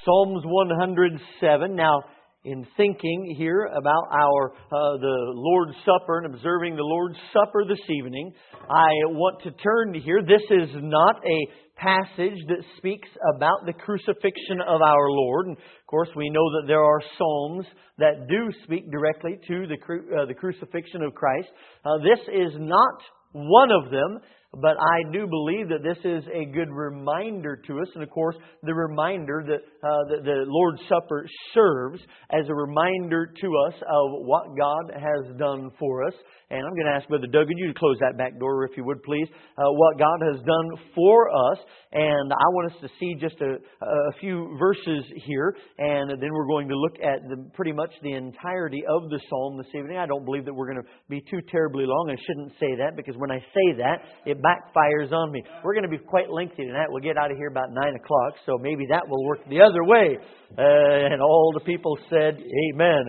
Psalms 107. Now, in thinking here about the Lord's Supper and observing the Lord's Supper this evening, I want to turn to here. This is not a passage that speaks about the crucifixion of our Lord. And of course, we know that there are psalms that do speak directly to the crucifixion of Christ. This is not one of them. But I do believe that this is a good reminder to us. And of course, the reminder that the Lord's Supper serves as a reminder to us of what God has done for us. And I'm going to ask Brother Doug, you to close that back door if you would please. What God has done for us. And I want us to see just a few verses here. And then we're going to look at pretty much the entirety of the psalm this evening. I don't believe that we're going to be too terribly long. I shouldn't say that because when I say that, it backfires on me. We're going to be quite lengthy tonight. We'll get out of here about 9 o'clock, so maybe that will work the other way. And all the people said, Amen.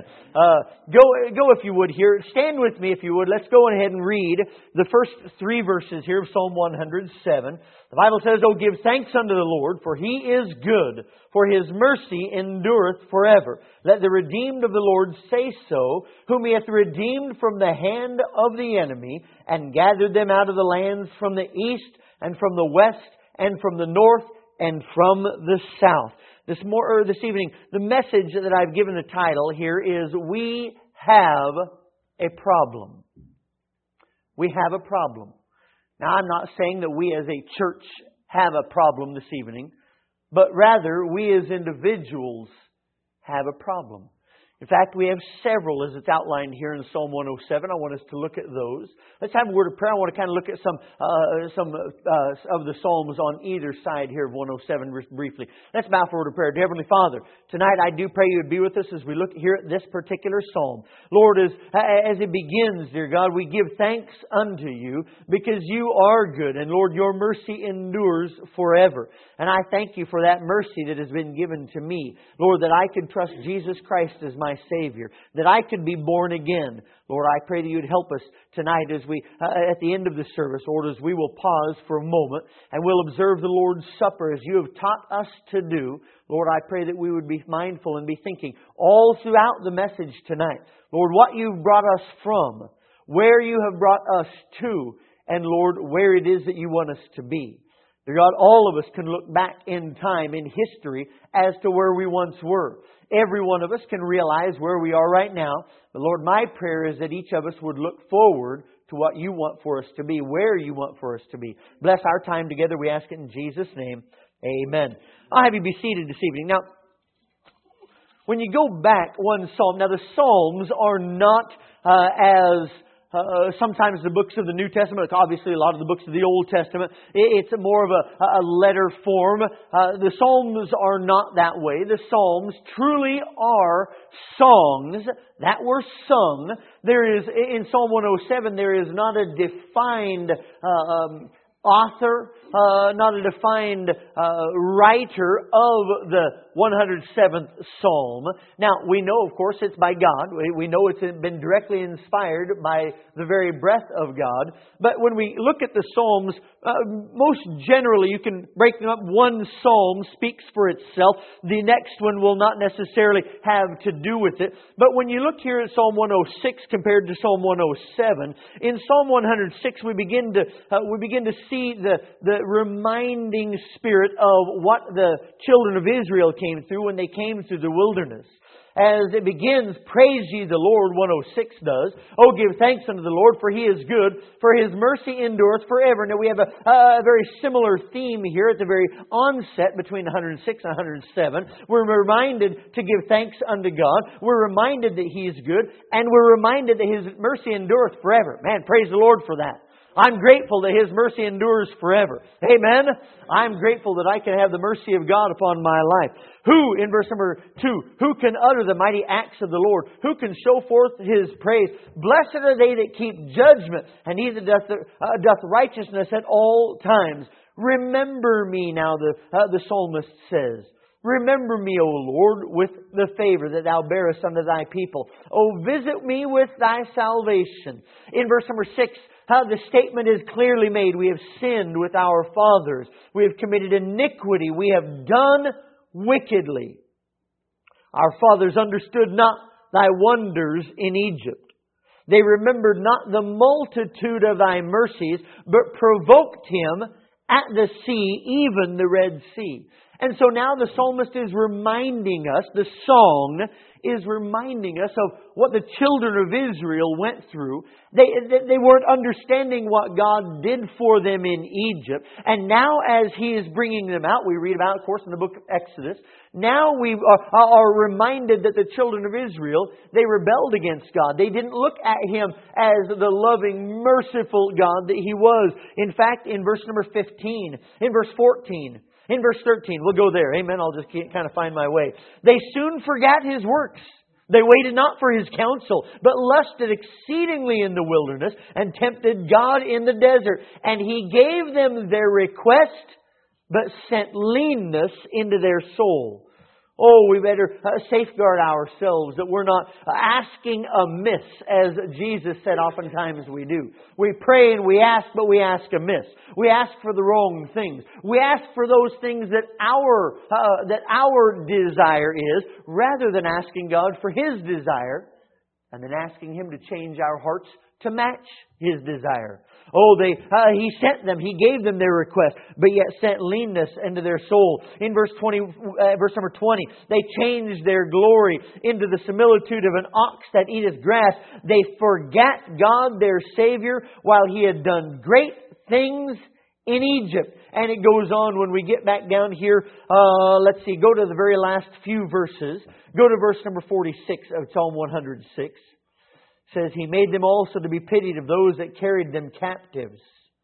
Go if you would here. Stand with me if you would. Let's go ahead and read the first 3 verses here of Psalm 107. The Bible says, "Oh, give thanks unto the Lord, for He is good, for His mercy endureth forever. Let the redeemed of the Lord say so, whom He hath redeemed from the hand of the enemy, and gathered them out of the lands from the east, and from the west, and from the north, and from the south." This evening, the message that I've given the title here is, We Have a Problem. We have a problem. Now, I'm not saying that we as a church have a problem this evening, but rather we as individuals have a problem. In fact, we have several as it's outlined here in Psalm 107. I want us to look at those. Let's have a word of prayer. I want to kind of look at some of the Psalms on either side here of 107 briefly. Let's bow for a word of prayer. Dear Heavenly Father, tonight I do pray You would be with us as we look here at this particular Psalm. Lord, as it begins, dear God, we give thanks unto You because You are good. And Lord, Your mercy endures forever. And I thank You for that mercy that has been given to me. Lord, that I could trust Jesus Christ as my Savior, that I could be born again. Lord, I pray that You'd help us tonight as we, at the end of the service, Lord, as we will pause for a moment and we'll observe the Lord's Supper as You have taught us to do. Lord, I pray that we would be mindful and be thinking all throughout the message tonight, Lord, what You've brought us from, where You have brought us to, and Lord, where it is that You want us to be. Dear God, all of us can look back in time, in history, as to where we once were. Every one of us can realize where we are right now. But Lord, my prayer is that each of us would look forward to what You want for us to be, where You want for us to be. Bless our time together, we ask it in Jesus' name. Amen. I'll have you be seated this evening. Now, when you go back one psalm, now the Psalms are not sometimes the books of the New Testament, obviously a lot of the books of the Old Testament, it's more of a letter form. The Psalms are not that way. The Psalms truly are songs that were sung. There is, in Psalm 107, there is not a defined author, not a defined writer of the 107th Psalm. Now, we know, of course, it's by God. We know it's been directly inspired by the very breath of God. But when we look at the Psalms, most generally you can break them up. One Psalm speaks for itself. The next one will not necessarily have to do with it. But when you look here at Psalm 106 compared to Psalm 107, in Psalm 106 we begin to see the reminding spirit of what the children of Israel came through when they came through the wilderness. As it begins, praise ye the Lord, 106 does. Oh, give thanks unto the Lord, for He is good, for His mercy endureth forever. Now we have a very similar theme here at the very onset between 106 and 107. We're reminded to give thanks unto God. We're reminded that He is good, and we're reminded that His mercy endureth forever. Man, praise the Lord for that. I'm grateful that His mercy endures forever. Amen? I'm grateful that I can have the mercy of God upon my life. Who, in verse number 2, who can utter the mighty acts of the Lord? Who can show forth His praise? Blessed are they that keep judgment, and He that doth righteousness at all times. Remember me now, the psalmist says. Remember me, O Lord, with the favor that Thou bearest unto Thy people. O visit me with Thy salvation. In verse number 6, the statement is clearly made. We have sinned with our fathers. We have committed iniquity. We have done wickedly. Our fathers understood not Thy wonders in Egypt. They remembered not the multitude of Thy mercies, but provoked Him at the sea, even the Red Sea. And so now the psalmist is reminding us, the song is reminding us of what the children of Israel went through. They weren't understanding what God did for them in Egypt. And now as He is bringing them out, we read about, of course, in the book of Exodus. Now we are reminded that the children of Israel, they rebelled against God. They didn't look at Him as the loving, merciful God that He was. In fact, in verse number 15, in verse 14, in verse 13, we'll go there. Amen. I'll just kind of find my way. They soon forgot His works. They waited not for His counsel, but lusted exceedingly in the wilderness and tempted God in the desert. And He gave them their request, but sent leanness into their soul. Oh, we better safeguard ourselves that we're not asking amiss, as Jesus said oftentimes we do. We pray and we ask, but we ask amiss. We ask for the wrong things. We ask for those things that our desire is, rather than asking God for His desire, and then asking Him to change our hearts to match His desire. Oh, He sent them. He gave them their request, but yet sent leanness into their soul. In verse number 20, they changed their glory into the similitude of an ox that eateth grass. They forgat God, their Savior, while He had done great things in Egypt. And it goes on when we get back down here. Let's see, go to the very last few verses. Go to verse number 46 of Psalm 106. Says, He made them also to be pitied of those that carried them captives.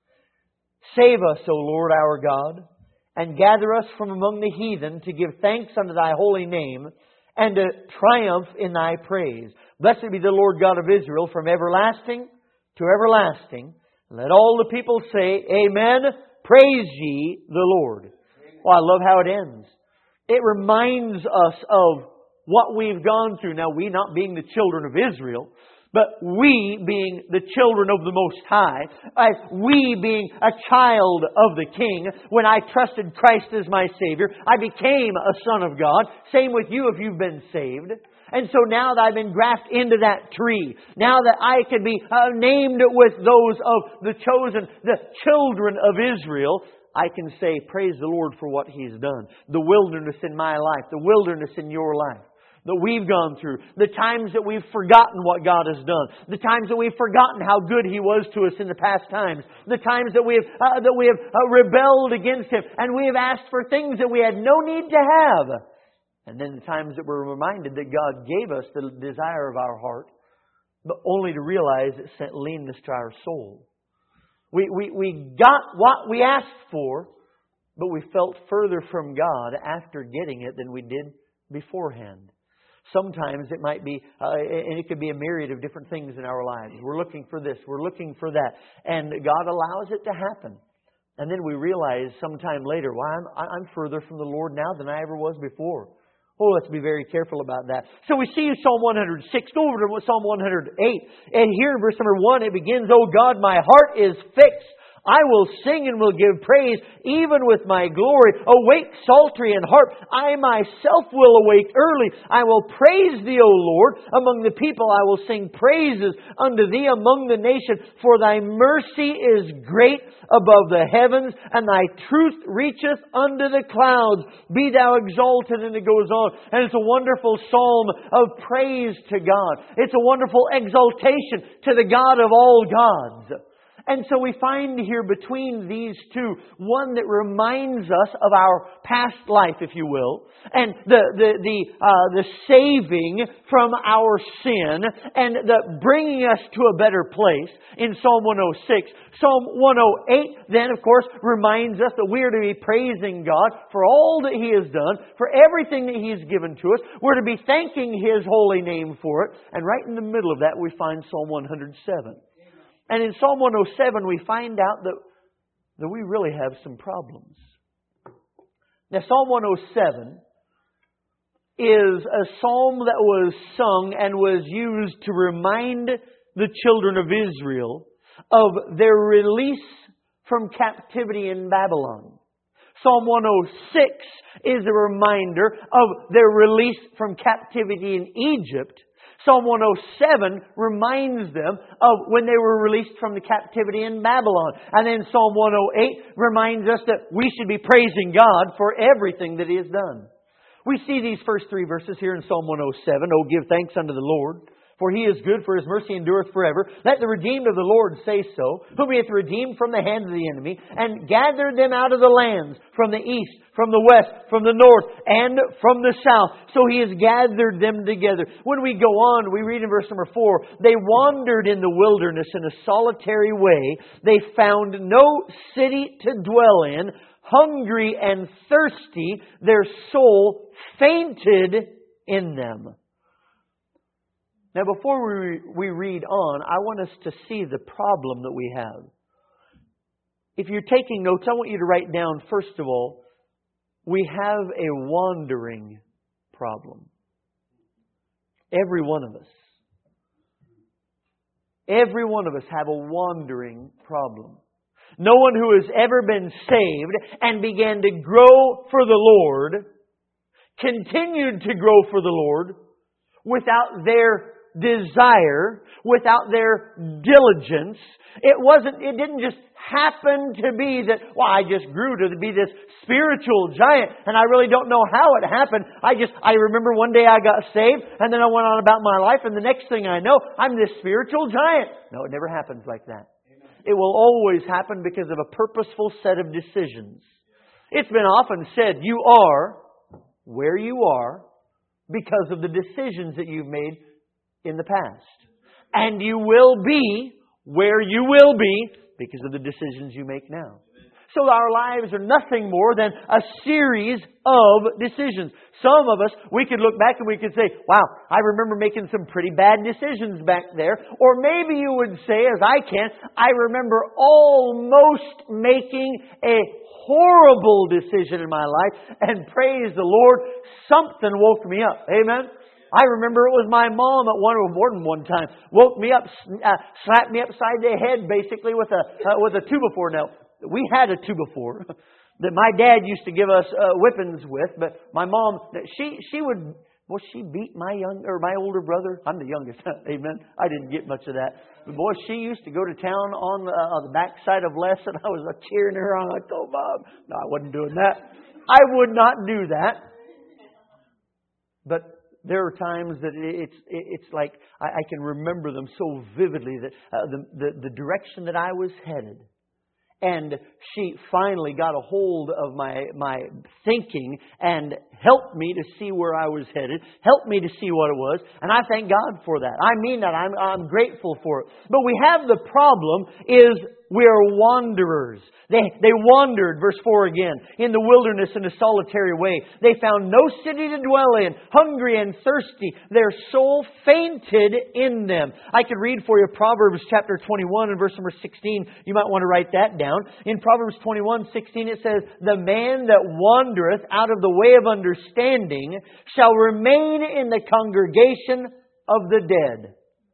Save us, O Lord our God, and gather us from among the heathen to give thanks unto Thy holy name and to triumph in Thy praise. Blessed be the Lord God of Israel from everlasting to everlasting. Let all the people say, Amen. Praise ye the Lord. Well, I love how it ends. It reminds us of what we've gone through. Now, we not being the children of Israel, but we being the children of the Most High, we being a child of the King, when I trusted Christ as my Savior, I became a son of God. Same with you if you've been saved. And so now that I've been grafted into that tree, now that I can be named with those of the chosen, the children of Israel, I can say, praise the Lord for what He's done. The wilderness in my life, the wilderness in your life that we've gone through, the times that we've forgotten what God has done, the times that we've forgotten how good He was to us in the past times, the times that we have rebelled against Him and we have asked for things that we had no need to have. And then the times that we're reminded that God gave us the desire of our heart, but only to realize it sent leanness to our soul. We got what we asked for, but we felt further from God after getting it than we did beforehand. Sometimes it might be, and it could be a myriad of different things in our lives. We're looking for this, we're looking for that, and God allows it to happen. And then we realize sometime later, well, I'm further from the Lord now than I ever was before. Oh, let's be very careful about that. So we see Psalm 106, go over to Psalm 108. And here in verse number 1, it begins, Oh God, my heart is fixed. I will sing and will give praise, even with my glory. Awake, psaltery and harp. I myself will awake early. I will praise Thee, O Lord. Among the people I will sing praises unto Thee among the nations. For Thy mercy is great above the heavens, and Thy truth reacheth unto the clouds. Be Thou exalted. And it goes on. And it's a wonderful psalm of praise to God. It's a wonderful exaltation to the God of all gods. And so we find here between these two, one that reminds us of our past life, if you will, and the saving from our sin and the bringing us to a better place in Psalm 106. Psalm 108 then, of course, reminds us that we are to be praising God for all that He has done, for everything that He has given to us. We're to be thanking His holy name for it. And right in the middle of that, we find Psalm 107. And in Psalm 107, we find out that we really have some problems. Now, Psalm 107 is a psalm that was sung and was used to remind the children of Israel of their release from captivity in Babylon. Psalm 106 is a reminder of their release from captivity in Egypt. Psalm 107 reminds them of when they were released from the captivity in Babylon. And then Psalm 108 reminds us that we should be praising God for everything that He has done. We see these first three verses here in Psalm 107. Oh, give thanks unto the Lord, for He is good, for His mercy endureth forever. Let the redeemed of the Lord say so, whom He hath redeemed from the hand of the enemy, and gathered them out of the lands, from the east, from the west, from the north, and from the south. So He has gathered them together. When we go on, we read in verse number 4, they wandered in the wilderness in a solitary way. They found no city to dwell in. Hungry and thirsty, their soul fainted in them. Now, before we read on, I want us to see the problem that we have. If you're taking notes, I want you to write down, first of all, we have a wandering problem. Every one of us. Every one of us have a wandering problem. No one who has ever been saved and began to grow for the Lord, continued to grow for the Lord, without their desire, without their diligence. It didn't just happen to be that, well, I just grew to be this spiritual giant and I really don't know how it happened. I remember one day I got saved and then I went on about my life and the next thing I know, I'm this spiritual giant. No, it never happens like that. It will always happen because of a purposeful set of decisions. It's been often said, you are where you are because of the decisions that you've made in the past. And you will be where you will be because of the decisions you make now. So our lives are nothing more than a series of decisions. Some of us, we could look back and we could say, wow, I remember making some pretty bad decisions back there. Or maybe you would say, as I can, I remember almost making a horrible decision in my life. And praise the Lord, something woke me up. Amen? I remember it was my mom at more than one time. Woke me up, slapped me upside the head basically with a 2x4. Now, we had a 2x4 that my dad used to give us whippings with, but my mom, she would, well, she beat my older brother. I'm the youngest, amen. I didn't get much of that. But boy, she used to go to town on the backside of Les, and I was cheering her on. I told Mom, no, I wasn't doing that. I would not do that. But there are times that it's like I can remember them so vividly that the direction that I was headed. And she finally got a hold of my thinking and helped me to see where I was headed, helped me to see what it was, and I thank God for that. I mean that. I'm grateful for it. But we have the problem is we are wanderers. They wandered, verse 4 again, in the wilderness in a solitary way. They found no city to dwell in, hungry and thirsty. Their soul fainted in them. I could read for you Proverbs chapter 21 and verse number 16. You might want to write that down. In Proverbs 21:16 it says, the man that wandereth out of the way of understanding shall remain in the congregation of the dead.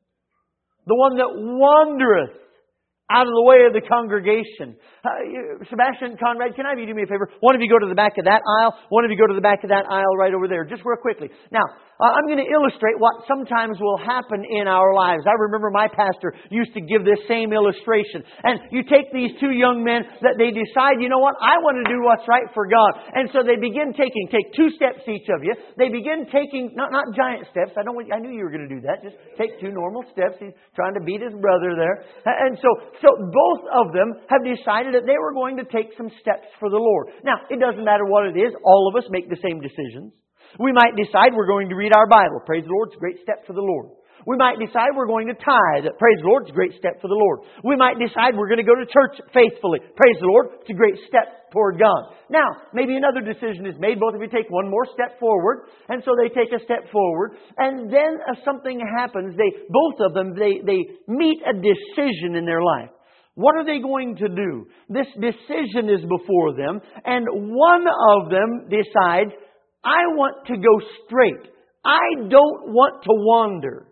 The one that wandereth out of the way of the congregation. Sebastian, Conrad, can I have you do me a favor? One of you go to the back of that aisle. One of you go to the back of that aisle right over there. Just real quickly. Now, I'm going to illustrate what sometimes will happen in our lives. I remember my pastor used to give this same illustration. And you take these two young men that they decide, you know what? I want to do what's right for God. And so they begin take 2 steps each of you. They begin taking, not giant steps. I knew you were going to do that. Just take 2 normal steps. He's trying to beat his brother there. And so both of them have decided that they were going to take some steps for the Lord. Now, it doesn't matter what it is. All of us make the same decisions. We might decide we're going to read our Bible. Praise the Lord, it's a great step for the Lord. We might decide we're going to tithe. Praise the Lord, it's a great step for the Lord. We might decide we're going to go to church faithfully. Praise the Lord, it's a great step toward God. Now, maybe another decision is made. Both of you take one more step forward. And so they take a step forward. And then something happens. Both of them meet a decision in their life. What are they going to do? This decision is before them. And one of them decides, I want to go straight. I don't want to wander.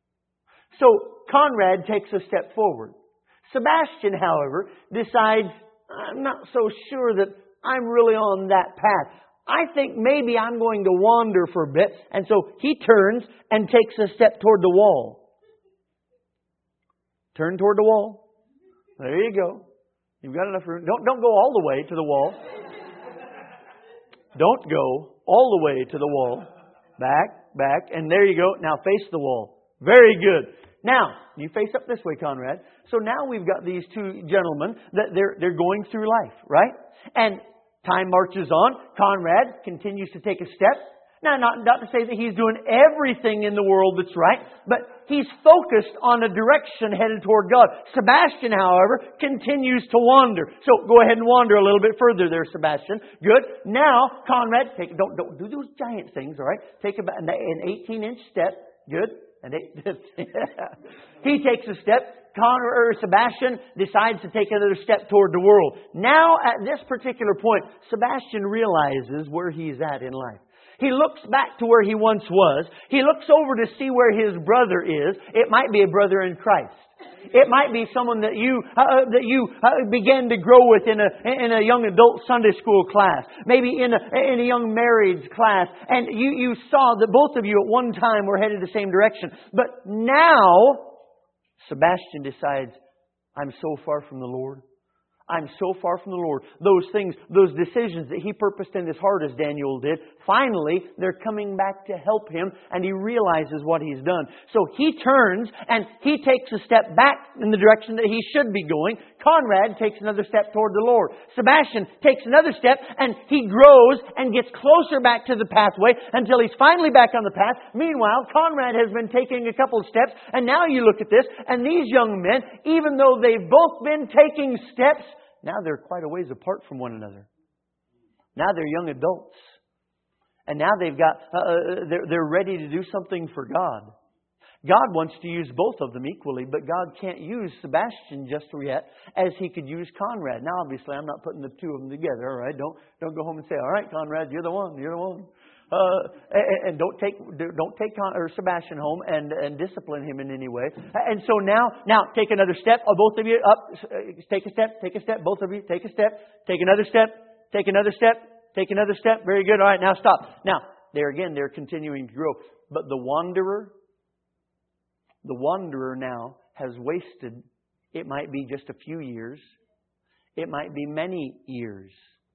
So Conrad takes a step forward. Sebastian, however, decides, I'm not so sure that I'm really on that path. I think maybe I'm going to wander for a bit. And so he turns and takes a step toward the wall. Turn toward the wall. There you go. You've got enough room. Don't go all the way to the wall. Don't go all the way to the wall. Back. And there you go. Now face the wall. Very good. Now, you face up this way, Conrad. So now we've got these two gentlemen that they're going through life, right? And time marches on. Conrad continues to take a step. Now, not to say that he's doing everything in the world that's right, but he's focused on a direction headed toward God. Sebastian, however, continues to wander. So go ahead and wander a little bit further there, Sebastian. Good. Now, Conrad, don't do those giant things, all right? Take about an 18-inch step. Good. He takes a step. Sebastian decides to take another step toward the world. Now, at this particular point, Sebastian realizes where he's at in life. He looks back to where he once was. He looks over to see where his brother is. It might be a brother in Christ. It might be someone that you began to grow with in a young adult Sunday school class, maybe in a young marriage class, and you saw that both of you at one time were headed the same direction. But now, Sebastian decides, I'm so far from the Lord. I'm so far from the Lord. Those things, those decisions that he purposed in his heart, as Daniel did, finally, they're coming back to help him, and he realizes what he's done. So he turns, and he takes a step back in the direction that he should be going. Conrad takes another step toward the Lord. Sebastian takes another step, and he grows and gets closer back to the pathway until he's finally back on the path. Meanwhile, Conrad has been taking a couple of steps, and now you look at this, and these young men, even though they've both been taking steps, now they're quite a ways apart from one another. Now they're young adults. And now they've got, they're ready to do something for God. God wants to use both of them equally, but God can't use Sebastian just yet as He could use Conrad. Now, obviously, I'm not putting the two of them together, all right? Don't go home and say, all right, Conrad, you're the one. And don't take Sebastian home and discipline him in any way. And so now take another step. Both of you up. Take a step. Both of you take a step. Take another step. Take another step. Take another step. Very good. All right, now stop. Now, they're continuing to grow. But the wanderer now has wasted, it might be just a few years. It might be many years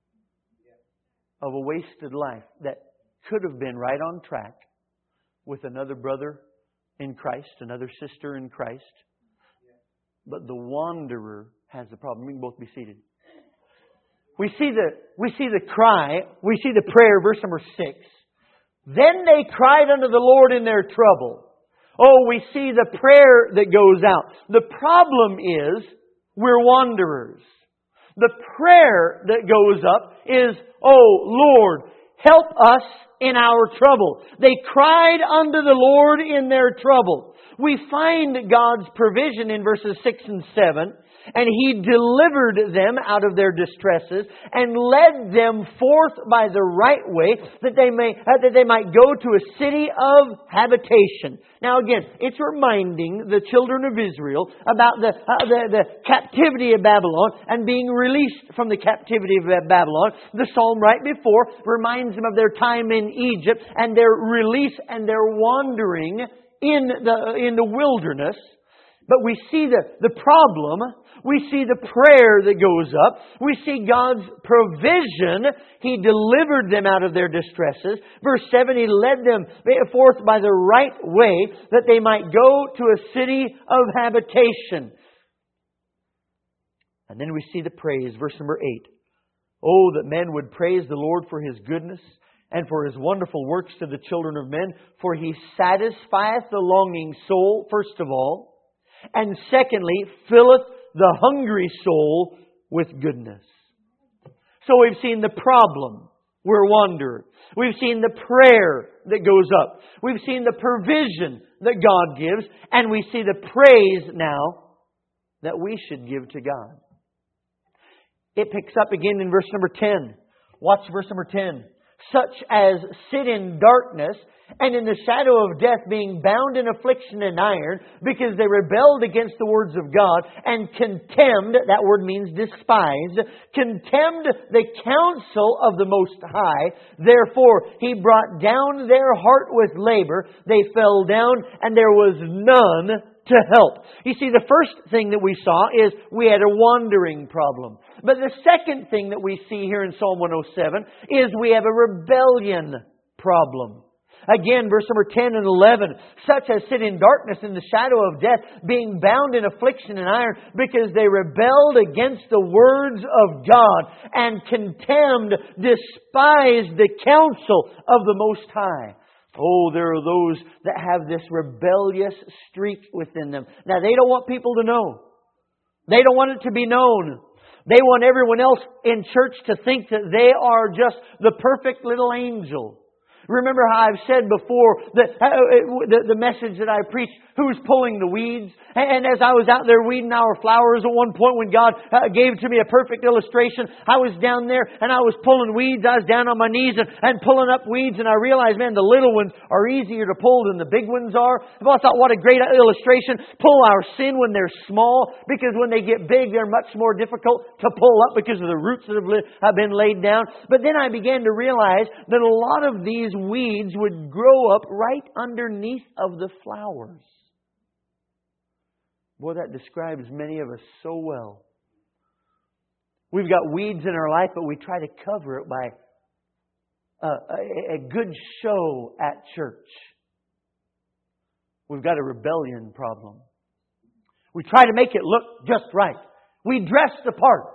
of a wasted life that could have been right on track with another brother in Christ, another sister in Christ. But the wanderer has the problem. We can both be seated. We see the cry, we see the prayer, verse number 6. Then they cried unto the Lord in their trouble. Oh, we see the prayer that goes out. The problem is we're wanderers. The prayer that goes up is, oh Lord, help us in our trouble. They cried unto the Lord in their trouble. We find God's provision in verses 6 and 7. And He delivered them out of their distresses and led them forth by the right way that they might go to a city of habitation. Now again, it's reminding the children of Israel about the captivity of Babylon and being released from the captivity of Babylon. The psalm right before reminds them of their time in Egypt and their release and their wandering in the wilderness. But we see the problem. We see the prayer that goes up. We see God's provision. He delivered them out of their distresses. Verse 7, He led them forth by the right way that they might go to a city of habitation. And then we see the praise. Verse number 8. Oh, that men would praise the Lord for His goodness and for His wonderful works to the children of men. For He satisfieth the longing soul, first of all. And secondly, filleth the hungry soul with goodness. So we've seen the problem. We're wanderers. We've seen the prayer that goes up. We've seen the provision that God gives. And we see the praise now that we should give to God. It picks up again in verse number 10. Watch verse number 10. such as sit in darkness, and in the shadow of death, being bound in affliction and iron, because they rebelled against the words of God, and contemned," that word means despised, "contemned the counsel of the Most High. Therefore He brought down their heart with labor. They fell down, and there was none to help." You see, the first thing that we saw is we had a wandering problem. But the second thing that we see here in Psalm 107 is we have a rebellion problem. Again, verse number 10 and 11. "Such as sit in darkness in the shadow of death, being bound in affliction and iron, because they rebelled against the words of God, and contemned, despised the counsel of the Most High." Oh, there are those that have this rebellious streak within them. Now, they don't want people to know. They don't want it to be known. They want everyone else in church to think that they are just the perfect little angel. Remember how I've said before that the message that I preached, who's pulling the weeds? And as I was out there weeding our flowers at one point, when God gave to me a perfect illustration, I was down there and I was pulling weeds. I was down on my knees and pulling up weeds, and I realized, man, the little ones are easier to pull than the big ones are. Well, I thought, what a great illustration. Pull our sin when they're small, because when they get big, they're much more difficult to pull up because of the roots that have been laid down. But then I began to realize that a lot of these weeds would grow up right underneath of the flowers. Boy, that describes many of us so well. We've got weeds in our life, but we try to cover it by a good show at church. We've got a rebellion problem. We try to make it look just right. We dress the part.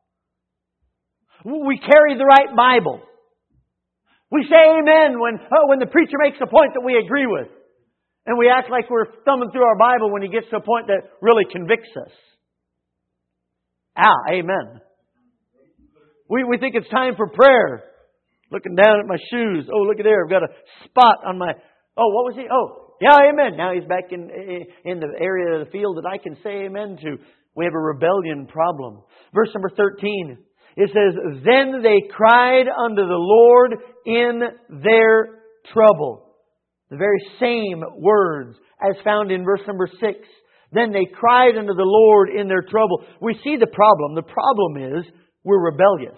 We carry the right Bible. We say amen when the preacher makes a point that we agree with. And we act like we're thumbing through our Bible when he gets to a point that really convicts us. Amen. We think it's time for prayer. Looking down at my shoes. Oh, look at there. I've got a spot on my... Oh, what was he? Oh, yeah, amen. Now he's back in the area of the field that I can say amen to. We have a rebellion problem. Verse number 13. It says, "Then they cried unto the Lord in their trouble." The very same words as found in verse number 6. Then they cried unto the Lord in their trouble. We see the problem. The problem is we're rebellious.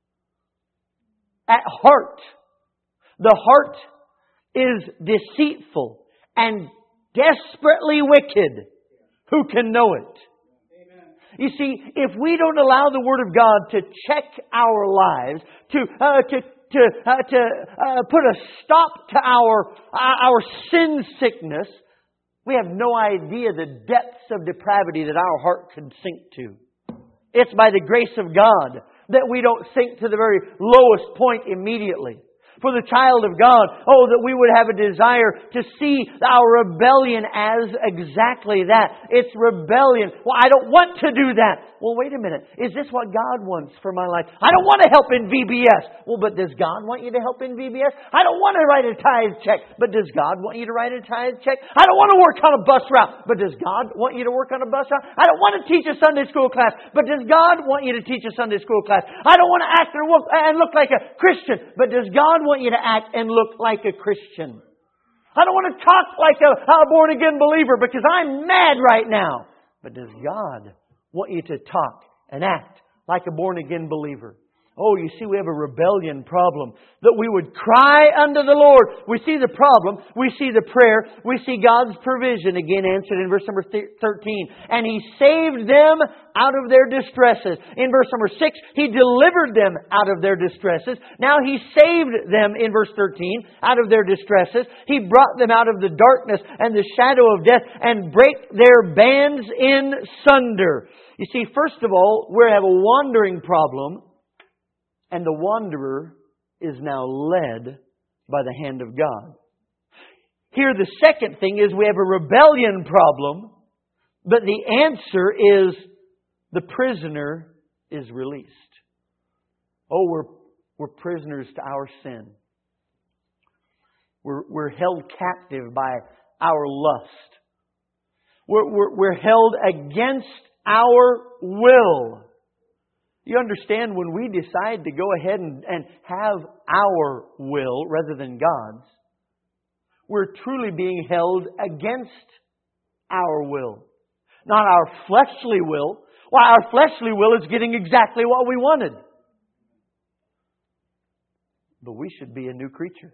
At heart, the heart is deceitful and desperately wicked. Who can know it? You see, if we don't allow the Word of God to check our lives, to put a stop to our sin sickness, we have no idea the depths of depravity that our heart could sink to. It's by the grace of God that we don't sink to the very lowest point immediately. For the child of God, that we would have a desire to see our rebellion as exactly that. It's rebellion. Well, I don't want to do that. Well, wait a minute. Is this what God wants for my life? I don't want to help in VBS. Well, but does God want you to help in VBS? I don't want to write a tithe check. But does God want you to write a tithe check? I don't want to work on a bus route. But does God want you to work on a bus route? I don't want to teach a Sunday school class. But does God want you to teach a Sunday school class? I don't want to act and look like a Christian. But does God want you to act and look like a Christian? I don't want to talk like a born-again believer because I'm mad right now. But does God want you to talk and act like a born-again believer? Oh, you see, we have a rebellion problem. That we would cry unto the Lord. We see the problem. We see the prayer. We see God's provision again answered in verse number 13. And He saved them out of their distresses. In verse number 6, He delivered them out of their distresses. Now He saved them in verse 13 out of their distresses. He brought them out of the darkness and the shadow of death and brake their bands in sunder. You see, first of all, we have a wandering problem. And the wanderer is now led by the hand of God. Here, the second thing is we have a rebellion problem, but the answer is the prisoner is released. Oh, we're prisoners to our sin. We're held captive by our lust. We're held against our will. You understand, when we decide to go ahead and have our will rather than God's, we're truly being held against our will. Not our fleshly will. Why, our fleshly will is getting exactly what we wanted. But we should be a new creature.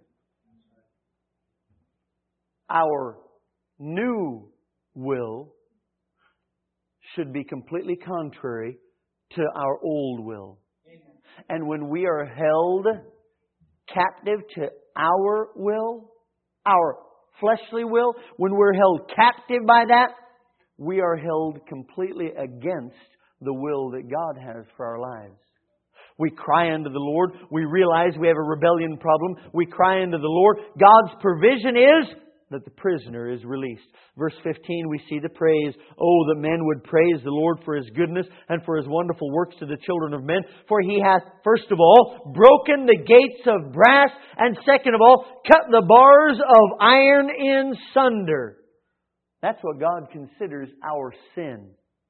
Our new will should be completely contrary to our old will. And when we are held captive to our will, our fleshly will, when we're held captive by that, we are held completely against the will that God has for our lives. We cry unto the Lord. We realize we have a rebellion problem. We cry unto the Lord. God's provision is that the prisoner is released. Verse 15, we see the praise. Oh, that men would praise the Lord for His goodness and for His wonderful works to the children of men. For He hath, first of all, broken the gates of brass, and second of all, cut the bars of iron in sunder. That's what God considers our sin.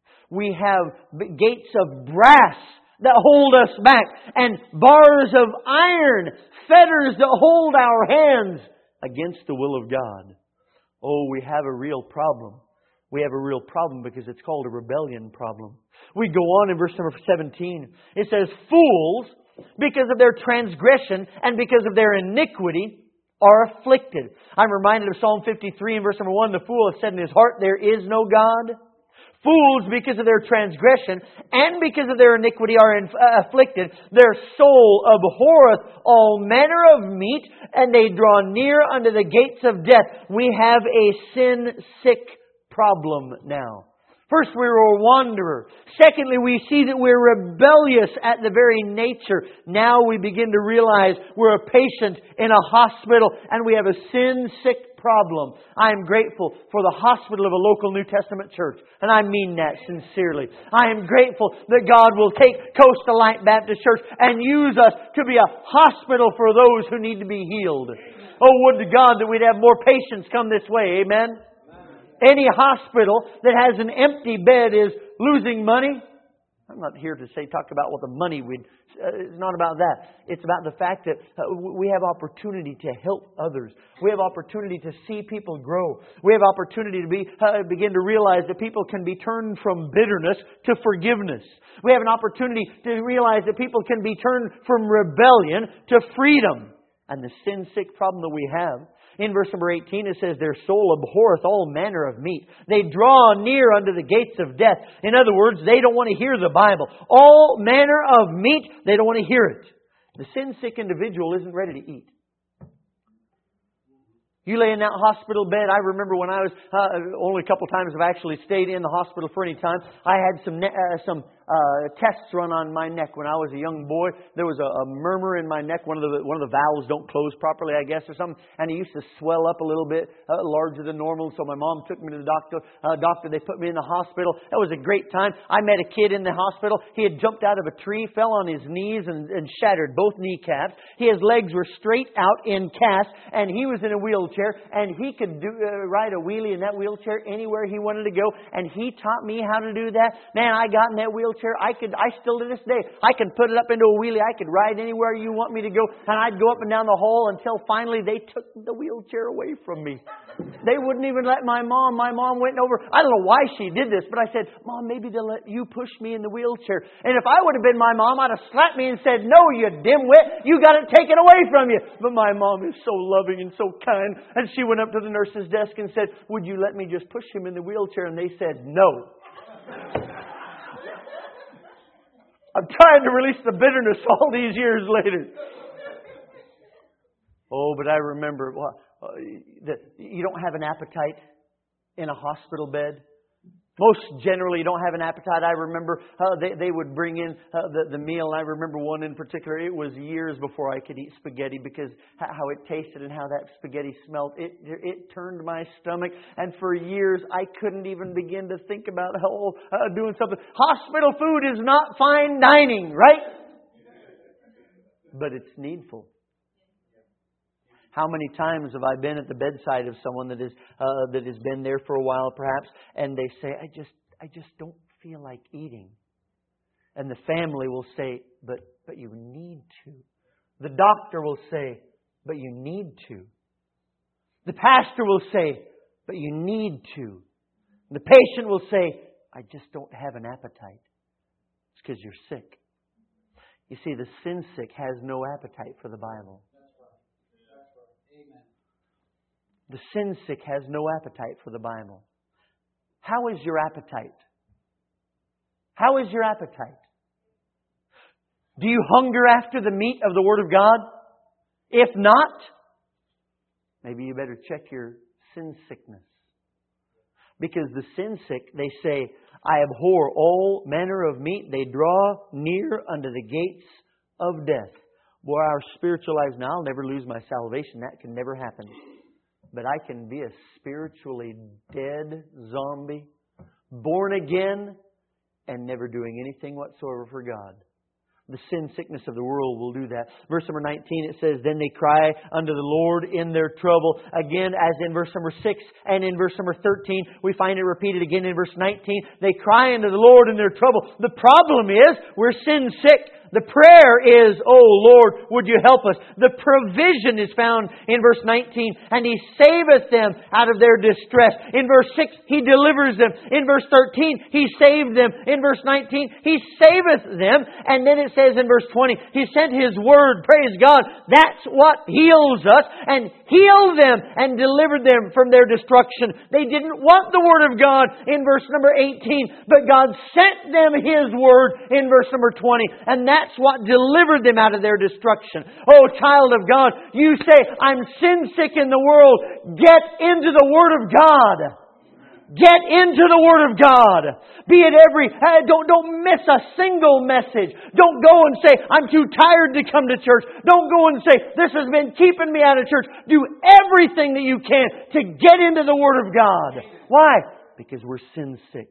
We have gates of brass that hold us back, and bars of iron, fetters that hold our hands against the will of God. Oh, we have a real problem. We have a real problem because it's called a rebellion problem. We go on in verse number 17. It says, fools, because of their transgression and because of their iniquity, are afflicted. I'm reminded of Psalm 53 and verse number 1. The fool has said in his heart, there is no God. Fools, because of their transgression and because of their iniquity, are afflicted. Their soul abhorreth all manner of meat, and they draw near unto the gates of death. We have a sin-sick problem now. First, we were a wanderer. Secondly, we see that we're rebellious at the very nature. Now we begin to realize we're a patient in a hospital and we have a sin-sick problem. I am grateful for the hospital of a local New Testament church. And I mean that sincerely. I am grateful that God will take Coastal Light Baptist Church and use us to be a hospital for those who need to be healed. Oh, would to God that we'd have more patients come this way. Amen? Any hospital that has an empty bed is losing money. I'm not here to talk about what the money would. It's not about that. It's about the fact that we have opportunity to help others. We have opportunity to see people grow. We have opportunity to begin to realize that people can be turned from bitterness to forgiveness. We have an opportunity to realize that people can be turned from rebellion to freedom. And the sin-sick problem that we have, in verse number 18, it says, their soul abhorreth all manner of meat. They draw near unto the gates of death. In other words, they don't want to hear the Bible. All manner of meat, they don't want to hear it. The sin-sick individual isn't ready to eat. You lay in that hospital bed. I remember when I was, only a couple times I've actually stayed in the hospital for any time. I had some tests run on my neck when I was a young boy. There was a murmur in my neck. One of the valves don't close properly, I guess, or something. And it used to swell up a little bit, larger than normal. So my mom took me to the doctor. They put me in the hospital. That was a great time. I met a kid in the hospital. He had jumped out of a tree, fell on his knees, and shattered both kneecaps. His legs were straight out in cast, and he was in a wheelchair. And he could ride a wheelie in that wheelchair anywhere he wanted to go. And he taught me how to do that. Man, I got in that wheelchair. I still to this day, I can put it up into a wheelie. I could ride anywhere you want me to go. And I'd go up and down the hall until finally they took the wheelchair away from me. They wouldn't even let my mom. My mom went over. I don't know why she did this, but I said, Mom, maybe they'll let you push me in the wheelchair. And if I would have been my mom, I'd have slapped me and said, no, you dimwit. You got it taken away from you. But my mom is so loving and so kind. And she went up to the nurse's desk and said, would you let me just push him in the wheelchair? And they said, no. I'm trying to release the bitterness all these years later. Oh, but I remember that you don't have an appetite in a hospital bed. Most generally, you don't have an appetite. I remember they would bring in the meal. And I remember one in particular. It was years before I could eat spaghetti because how it tasted and how that spaghetti smelled. It turned my stomach. And for years, I couldn't even begin to think about doing something. Hospital food is not fine dining, right? But it's needful. How many times have I been at the bedside of someone that has been there for a while, perhaps, and they say, "I just don't feel like eating." And the family will say, but you need to. The doctor will say, but you need to. The pastor will say, but you need to. The patient will say, I just don't have an appetite. It's because you're sick. You see, the sin sick has no appetite for the Bible. The sin sick has no appetite for the Bible. How is your appetite? How is your appetite? Do you hunger after the meat of the Word of God? If not, maybe you better check your sin sickness. Because the sin sick, they say, I abhor all manner of meat. They draw near unto the gates of death. Boy, our spiritual lives now, I'll never lose my salvation. That can never happen. But I can be a spiritually dead zombie, born again, and never doing anything whatsoever for God. The sin sickness of the world will do that. Verse number 19, it says, Then they cry unto the Lord in their trouble. Again, as in verse number 6 and in verse number 13, we find it repeated again in verse 19. They cry unto the Lord in their trouble. The problem is, we're sin sick. The prayer is, Oh Lord, would you help us? The provision is found in verse 19. And He saveth them out of their distress. In verse 6, He delivers them. In verse 13, He saved them. In verse 19, He saveth them. And then it says in verse 20, He sent His word, praise God. That's what heals us. And healed them and delivered them from their destruction. They didn't want the Word of God in verse number 18. But God sent them His word in verse number 20. And that's what delivered them out of their destruction. Oh, child of God, you say, I'm sin sick in the world. Get into the Word of God. Get into the Word of God. Be it don't miss a single message. Don't go and say, I'm too tired to come to church. Don't go and say, this has been keeping me out of church. Do everything that you can to get into the Word of God. Why? Because we're sin sick.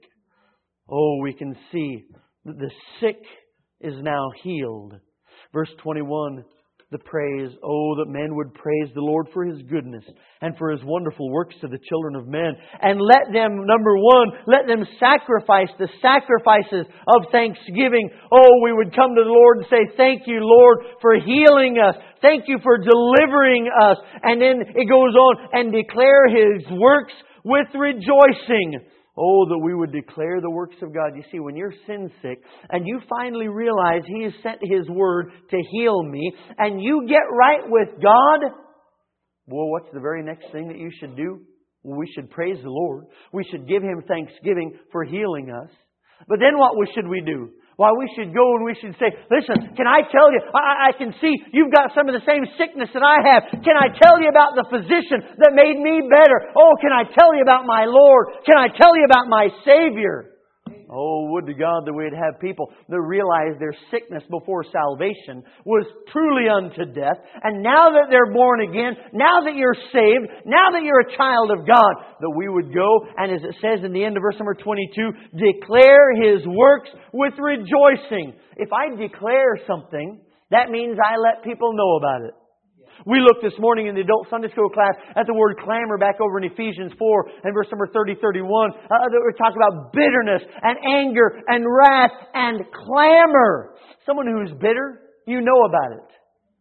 Oh, we can see that the sick is now healed. Verse 21, the praise. Oh, that men would praise the Lord for His goodness and for His wonderful works to the children of men. And let them, number one, let them sacrifice the sacrifices of thanksgiving. Oh, we would come to the Lord and say, thank you, Lord, for healing us. Thank you for delivering us. And then it goes on, and declare His works with rejoicing. Oh, that we would declare the works of God. You see, when you're sin sick and you finally realize He has sent His word to heal me, and you get right with God, well, what's the very next thing that you should do? Well, we should praise the Lord. We should give Him thanksgiving for healing us. But then what should we do? Why, we should go and we should say, listen, can I tell you, I can see you've got some of the same sickness that I have. Can I tell you about the physician that made me better? Oh, can I tell you about my Lord? Can I tell you about my Savior? Oh, would to God that we'd have people that realize their sickness before salvation was truly unto death. And now that they're born again, now that you're saved, now that you're a child of God, that we would go and, as it says in the end of verse number 22, declare His works with rejoicing. If I declare something, that means I let people know about it. We looked this morning in the adult Sunday school class at the word clamor back over in Ephesians 4 and verse number 30-31. We talk about bitterness and anger and wrath and clamor. Someone who's bitter, you know about it.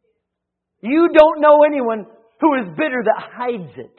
You don't know anyone who is bitter that hides it.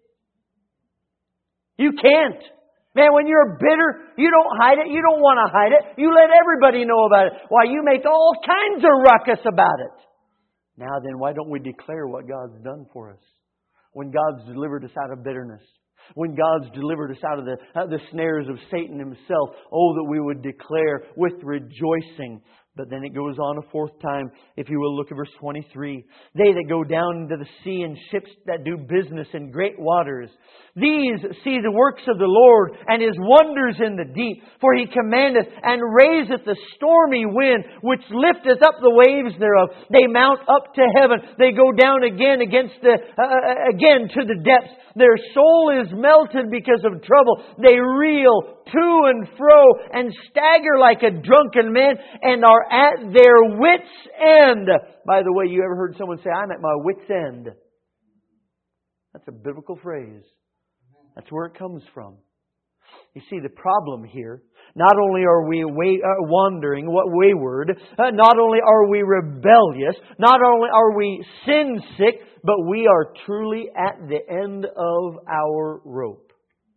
You can't. Man, when you're bitter, you don't hide it. You don't want to hide it. You let everybody know about it. Why, you make all kinds of ruckus about it. Now then, why don't we declare what God's done for us? When God's delivered us out of bitterness. When God's delivered us out of the snares of Satan himself. Oh, that we would declare with rejoicing. But then it goes on a fourth time. If you will look at verse 23. They that go down into the sea in ships that do business in great waters. These see the works of the Lord and His wonders in the deep. For He commandeth and raiseth the stormy wind, which lifteth up the waves thereof. They mount up to heaven. They go down again again to the depths. Their soul is melted because of trouble. They reel to and fro and stagger like a drunken man and are at their wits' end. By the way, you ever heard someone say, I'm at my wits' end? That's a biblical phrase. That's where it comes from. You see the problem here. Not only are we wandering, wayward, not only are we rebellious, not only are we sin sick, but we are truly at the end of our rope.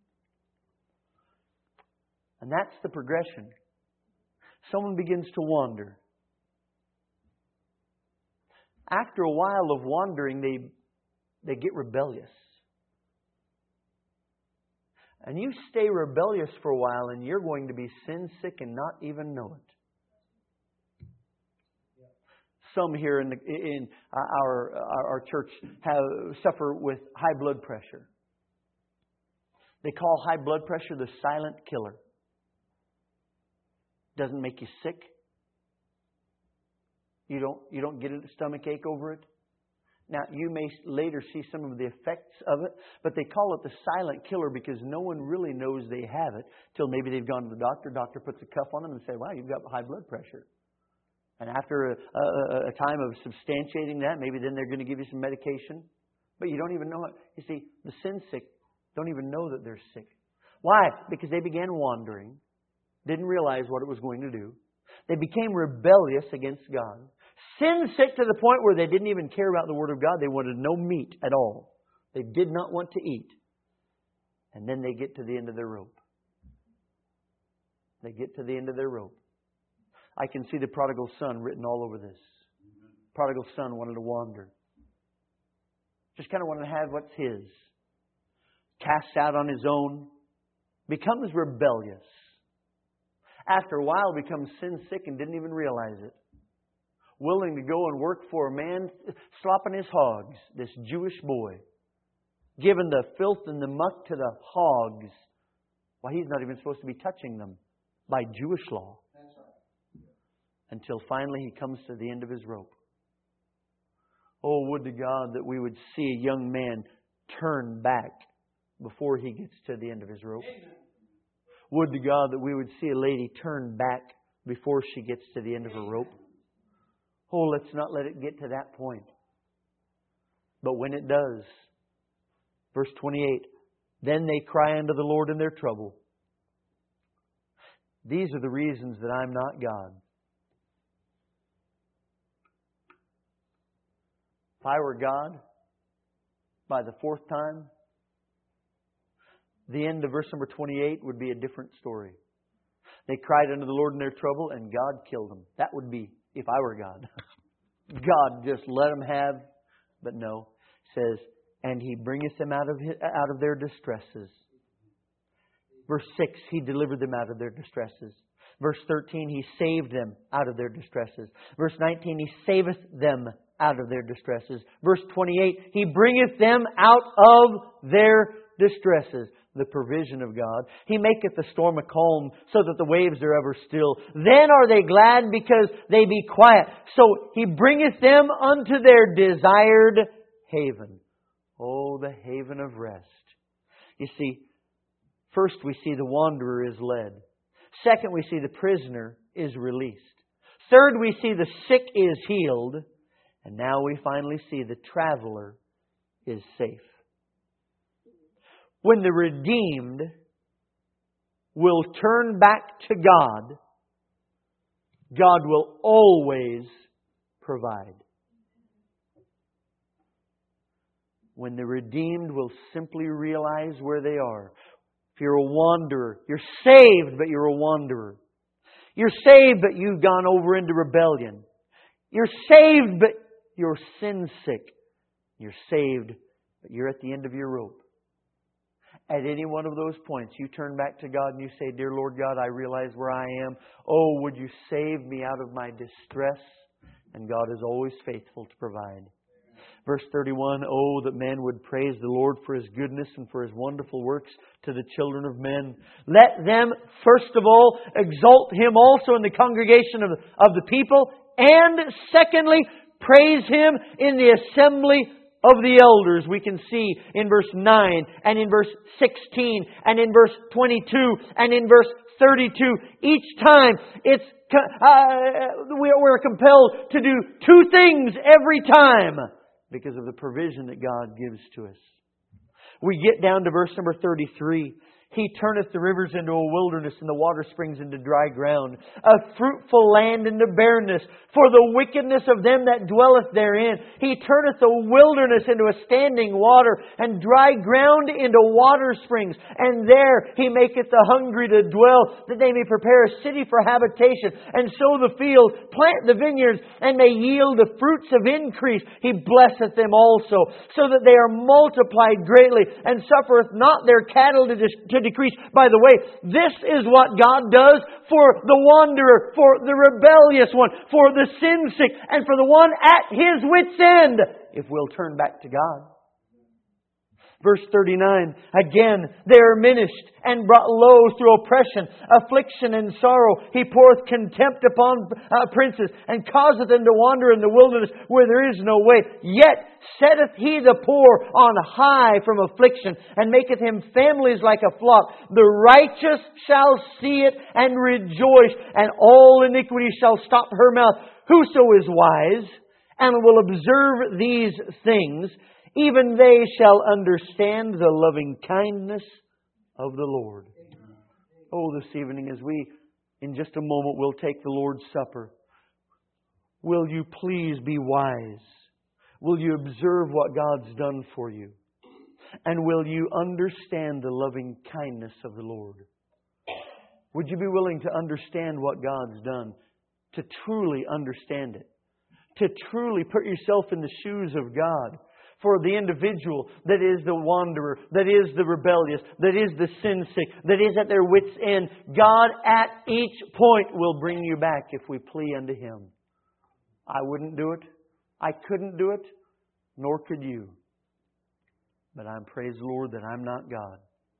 And that's the progression. Someone begins to wander. After a while of wandering, they get rebellious. And you stay rebellious for a while and you're going to be sin sick and not even know it. Some here in our church suffer with high blood pressure. They call high blood pressure the silent killer. Doesn't make you sick. You don't get a stomach ache over it. Now, you may later see some of the effects of it, but they call it the silent killer because no one really knows they have it till maybe they've gone to the doctor. Doctor puts a cuff on them and say, wow, you've got high blood pressure. And after a time of substantiating that, maybe then they're going to give you some medication. But you don't even know it. You see, the sin sick don't even know that they're sick. Why? Because they began wandering, didn't realize what it was going to do. They became rebellious against God. Sin sick to the point where they didn't even care about the Word of God. They wanted no meat at all. They did not want to eat. And then they get to the end of their rope. They get to the end of their rope. I can see the prodigal son written all over this. Prodigal son wanted to wander. Just kind of wanted to have what's his. Casts out on his own. Becomes rebellious. After a while becomes sin sick and didn't even realize it. Willing to go and work for a man slopping his hogs, this Jewish boy. Giving the filth and the muck to the hogs. Why, he's not even supposed to be touching them by Jewish law. That's right. Until finally he comes to the end of his rope. Oh, would to God that we would see a young man turn back before he gets to the end of his rope. Amen. Would to God that we would see a lady turn back before she gets to the end of her rope. Oh, let's not let it get to that point. But when it does, verse 28, then they cry unto the Lord in their trouble. These are the reasons that I'm not God. If I were God, by the fourth time, the end of verse number 28 would be a different story. They cried unto the Lord in their trouble, and God killed them. That would be if I were God. God just let them have, but no. It says, and He bringeth them out of their distresses. Verse 6, He delivered them out of their distresses. Verse 13, He saved them out of their distresses. Verse 19, He saveth them out of their distresses. Verse 28, He bringeth them out of their distresses. The provision of God. He maketh the storm a calm, so that the waves are ever still. Then are they glad, because they be quiet. So He bringeth them unto their desired haven. Oh, the haven of rest. You see, first we see the wanderer is led. Second, we see the prisoner is released. Third, we see the sick is healed. And now we finally see the traveler is safe. When the redeemed will turn back to God, God will always provide. When the redeemed will simply realize where they are. If you're a wanderer, you're saved, but you're a wanderer. You're saved, but you've gone over into rebellion. You're saved, but you're sin sick. You're saved, but you're at the end of your rope. At any one of those points, you turn back to God and you say, Dear Lord God, I realize where I am. Oh, would you save me out of my distress? And God is always faithful to provide. Verse 31, oh, that men would praise the Lord for His goodness and for His wonderful works to the children of men. Let them, first of all, exalt Him also in the congregation of the people. And secondly, praise Him in the assembly of the elders. We can see in verse 9 and in verse 16 and in verse 22 and in verse 32. Each time we're compelled to do two things every time because of the provision that God gives to us. We get down to verse number 33. He turneth the rivers into a wilderness and the water springs into dry ground. A fruitful land into barrenness for the wickedness of them that dwelleth therein. He turneth the wilderness into a standing water and dry ground into water springs. And there He maketh the hungry to dwell, that they may prepare a city for habitation, and sow the field, plant the vineyards, and may yield the fruits of increase. He blesseth them also, so that they are multiplied greatly, and suffereth not their cattle to decrease. By the way, this is what God does for the wanderer, for the rebellious one, for the sin sick, and for the one at his wit's end, if we'll turn back to God. Verse 39, again, they are minished and brought low through oppression, affliction, and sorrow. He poureth contempt upon princes, and causeth them to wander in the wilderness where there is no way. Yet setteth He the poor on high from affliction, and maketh him families like a flock. The righteous shall see it and rejoice, and all iniquity shall stop her mouth. Whoso is wise and will observe these things, even they shall understand the loving kindness of the Lord. Oh, this evening, as we, in just a moment, will take the Lord's Supper, will you please be wise? Will you observe what God's done for you? And will you understand the loving kindness of the Lord? Would you be willing to understand what God's done? To truly understand it? To truly put yourself in the shoes of God? For the individual that is the wanderer, that is the rebellious, that is the sin sick, that is at their wit's end, God at each point will bring you back if we plea unto Him. I wouldn't do it. I couldn't do it. Nor could you. But I'm, praise the Lord, that I'm not God.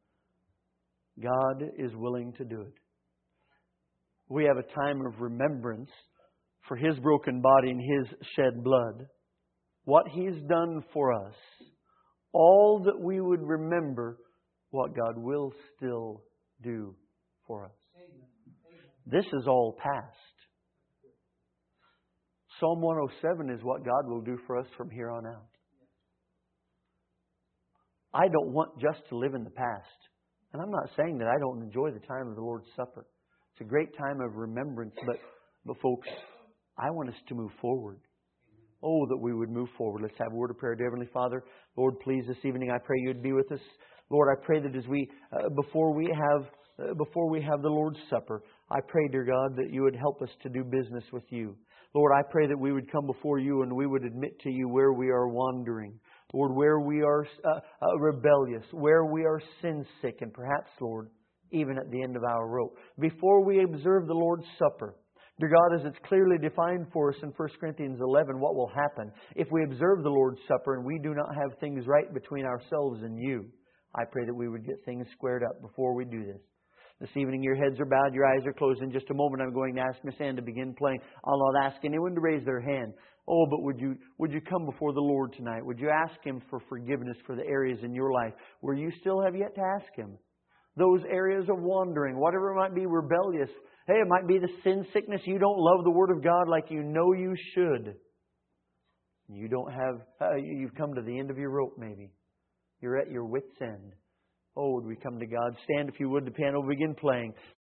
God is willing to do it. We have a time of remembrance for His broken body and His shed blood. What He's done for us, all that we would remember what God will still do for us. This is all past. Psalm 107 is what God will do for us from here on out. I don't want just to live in the past. And I'm not saying that I don't enjoy the time of the Lord's Supper. It's a great time of remembrance. But folks, I want us to move forward. Oh, that we would move forward. Let's have a word of prayer. Dear Heavenly Father, Lord, please this evening I pray You'd be with us. Lord, I pray that as we, before we have the Lord's Supper, I pray, dear God, that You would help us to do business with You. Lord, I pray that we would come before You and we would admit to You where we are wandering. Lord, where we are rebellious, where we are sin sick, and perhaps, Lord, even at the end of our rope. Before we observe the Lord's Supper, dear God, as it's clearly defined for us in 1 Corinthians 11, what will happen if we observe the Lord's Supper and we do not have things right between ourselves and You. I pray that we would get things squared up before we do this. This evening your heads are bowed, your eyes are closed. In just a moment I'm going to ask Miss Ann to begin playing. I'll not ask anyone to raise their hand. Oh, but would you come before the Lord tonight? Would you ask Him for forgiveness for the areas in your life where you still have yet to ask Him? Those areas of wandering, whatever it might be, rebellious. Hey, it might be the sin sickness. You don't love the Word of God like you know you should. You don't have, you've come to the end of your rope maybe. You're at your wit's end. Oh, would we come to God? Stand if you would, the piano will begin playing.